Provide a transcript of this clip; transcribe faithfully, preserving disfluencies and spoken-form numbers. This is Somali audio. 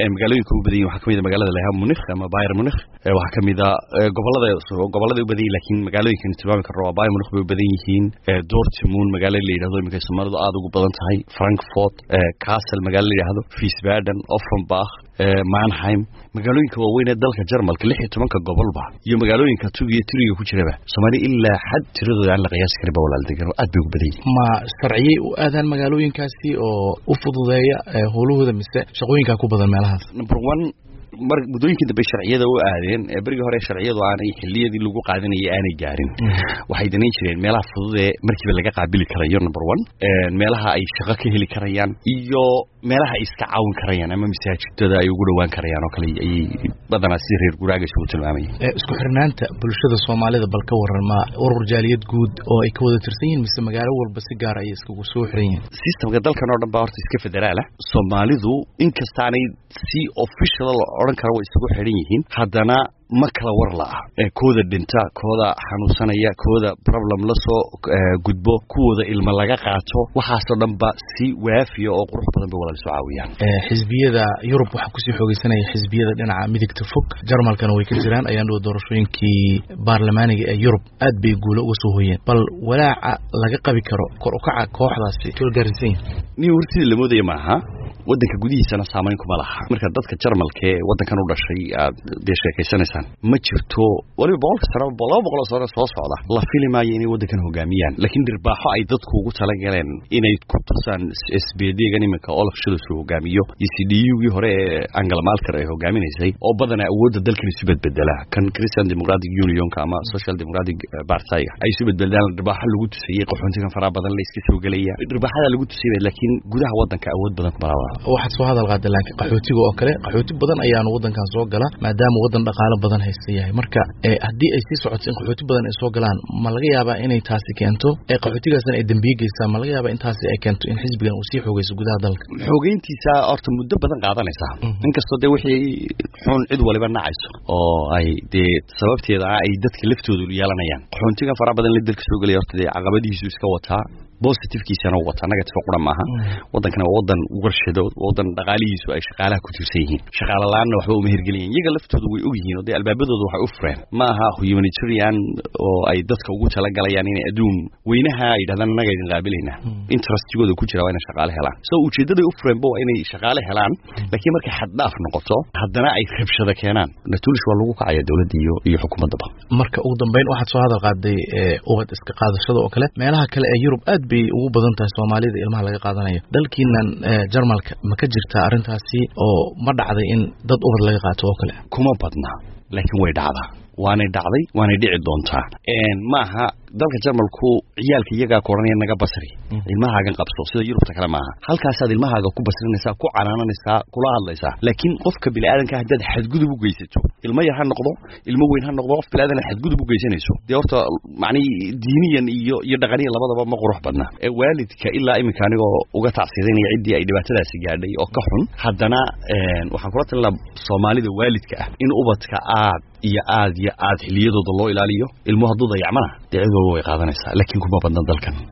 magaalooyinka u badan yihiin waxa kamid ah magaalada Leha Munich ama Bayern Munich waxa kamid ah gobolada gobolada u badan laakiin magaalooyinka tilmaami karo waa Bayern Munich bay u badan yihiin Dortmund magaalada la yiraahdo imika Soomaalidu aad ugu badan tahay Frankfurt Kassel magaalada la yiraahdo Wiesbaden Offenbach Mannheim magaalooyinka waaweyn ee dalka Jarmalka lix iyo toban gobolba iyo magaalooyinka Tuugi iyo Turiga ku jiraba Soomaali ilaa xad tiradooda aan la qiyaas karin baa walaal degan aad bay ugu badan yihiin ma sharciye u aadan magaalooyinkaasi oo u fududeeya howlahooda mise shaqooyinka ku badan meelahaas number one mar mudooyinkii dambe sharciyada u aadeen ee bariga hore sharciyadu aanay xilliyadii lagu qaadanayay aanay gaarin waxay danay jireen meelaha fudud ee markiiba laga qaabili karayo number one meelaha ay shaqo ka heli karayaan iyo meelaha ay iska caawin karayaan ama masaajidada ay ugu dhawaan karayaan oo kale ay badanaa si reer guraaga isugu tilmaamayeen isku xirnaanta bulshada Soomaalida bal ka waran ma urur jaaliyad guud oo ay ka wada tirsan yihiin mise magaalo walba si gaar ah ay iskugu soo xiran yihiin systemka dalkan oo dhan baa horta iska federaal ah Soomaalidu inkastaanay si official oran karo way isugu xiran yihiin haddana ma kala war la ah ee kooda dhinta kooda xanuunsanaya kooda problem la soo gudbo kuwada ilma laga qaato waxaas oo dhanba si waafiyo oo qurux badan bay walaal soo caawiyaan ee xisbiyada Yurub waxa ku sii xoogeysanaya xisbiyada dhinaca midigta fog Jarmalkana way ka jiraan ayaan doo doorashooyinkii baarlamaaniga ee Yurub aad bay guulo uga soo hooyeen bal walaaca laga qabi karo kor u kaca kooxdaasi tulgaarsiin ni urtida la moodaya maaha wadanka gudihiisana saameyn kuma laha marka dadka Jarmalka ee wadankan u dhashay aad deeshaysanaysan ma jirto waliba boqolka sano laba boqol sano soo socda la filimaayo inay wadankan hogaamiyaan laakiin dirbaaxo ay dadku ugu tala galeen inay ku tusaan S B D-gan imika Olaf Scholz uu hogaamiyo E C D U-gii hore ee Angela Merkel ay hogaamineysay oo badan awoodda dalkan isu bedbedela kan Christian Democratic Union-ka ama Social Democratic Party ay isu bedbedelaan dirbaaxo lagu tusayay qaxoontiga faraha badan la iska soo galaya dirbaaxada lagu tusayay laakiin gudaha wadanka awood badan kuma laha waxa soo hadal qaad laakiin qaxootiga oo kale qaxooti badan ayaan wadankan soo gala maadaama wadan dhaqaale badan haystayahay marka hadii ay si socoto in qaxooti badan ay soo galaan ma laga yaabaa inay taasi keento ee qaxootigaasna ay dambiye geystaan ma laga yaabaa in taasi ay keento in xisbigan uu sii xoogayso gudaha dalka xoogeyntiisa horta muddo badan qaadanaysa inkastoo de wixii xun cid waliba nacayso oo ay de sababteeda ay dadka laftoodu yeelanayaan qaxootiga faraha badan la dalka soo galay horta caqabadihiisu iska wataa positive kiisana wata negative qura maaha wadankana wadan warshado wadan dhaqaalihiisu ay shaqaalaha ku tirsan yihiin shaqaale la'aanna waxba uma hirgeliyeen iyaga laftoodu way og yihiin oo de albaabadoodu waxay u fureen maaha humanitarian oo ay dadka ugu tala galayaan inay adduun weynaha ay yidhahdaan naga idin qaabilayna interestigooda ku jira waa inay shaqaale helaan soo ujeedaday u fureen waa inay shaqaale helaan laakiin markay xad dhaaf noqoto haddana ay rabshada keenaan natuulish waa lagu kacaya dawladda iyo iyo xukuumadaba marka ugu dambeyn waxaad soo hadal qaaday ubad iska qaadashada oo kale meelaha kale ee Yurub aad bay ugu badan tahay Soomaalida ilmaha laga qaadanayo dalkiinan Jarmalka ma ka jirta arintaasi oo ma dhacday in dad ubad laga qaato oo kale kuma badna laakiin way dhacdaa waana dhacday waana dhici doontaa een maaha dalka Jarmalku ciyaalka iyaga kooranaya naga basri ilmahaagan qabso sida Yurubta kale maaha halkaas aad ilmahaaga ku basrinaysa ku canaananaysa kula hadlaysa laakiin qofka bilaadanka hadad xadgudub u geysato ilmo yar ha noqdo ilmo weyn ha noqdo qof bilaadan xadgudub u geysanayso de horta macni diiniyan iyo iyo dhaqaniyan labadaba ma qurux badna ee waalidka ilaa imika anigoo uga tacsiidanaya cidii ay dhibaatadaasi gaadhay oo ka xun haddana een waxaan kula talinayaa Soomaalida waalidka ah in ubadka aad iyo aad iyo aad xiliyadooda loo ilaaliyo ilmo hadduu dayacmana dicadooda way qaadanaysaa laakiin kuma badna dalkan